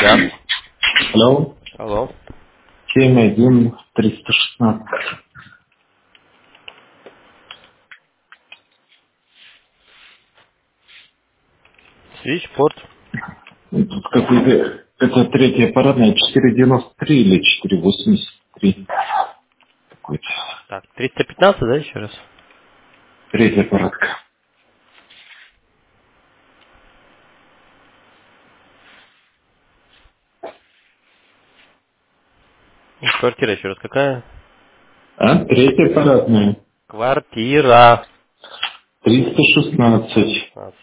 Да. Алло. Алло. 71316. Свичпорт. Тут какой-то, это третья парадная, 493 или 483. Какой-то. Так, 315, да, еще раз? Третья парадка. И квартира еще раз какая? А? Третья парадная. Квартира. 316. 16.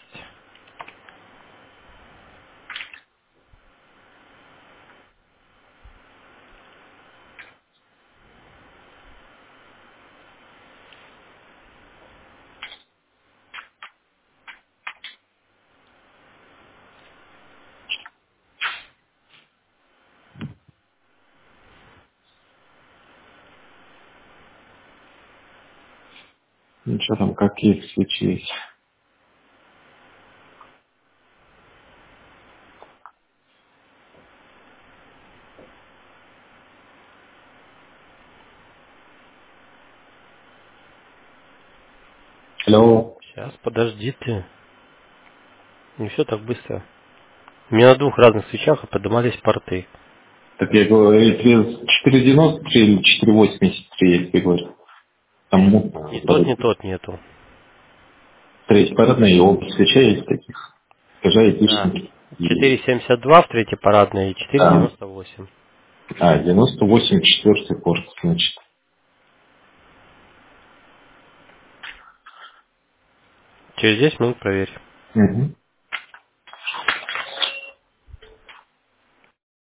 Ну что там, какие свечи есть? Алло. Сейчас, подожди ты. Не все так быстро. У меня на двух разных свечах поднимались порты. Так я говорю, если 493 или 483, я тебе говорю. Там Ни тот, ни парадная. тот нету. Третья парадная и оба свеча есть таких. Скажи, Да. айтишники. И, 4,72 в третьей парадной и да. 4,98. 98, четвертый порт, значит. Через 10 минут проверь. Мгм.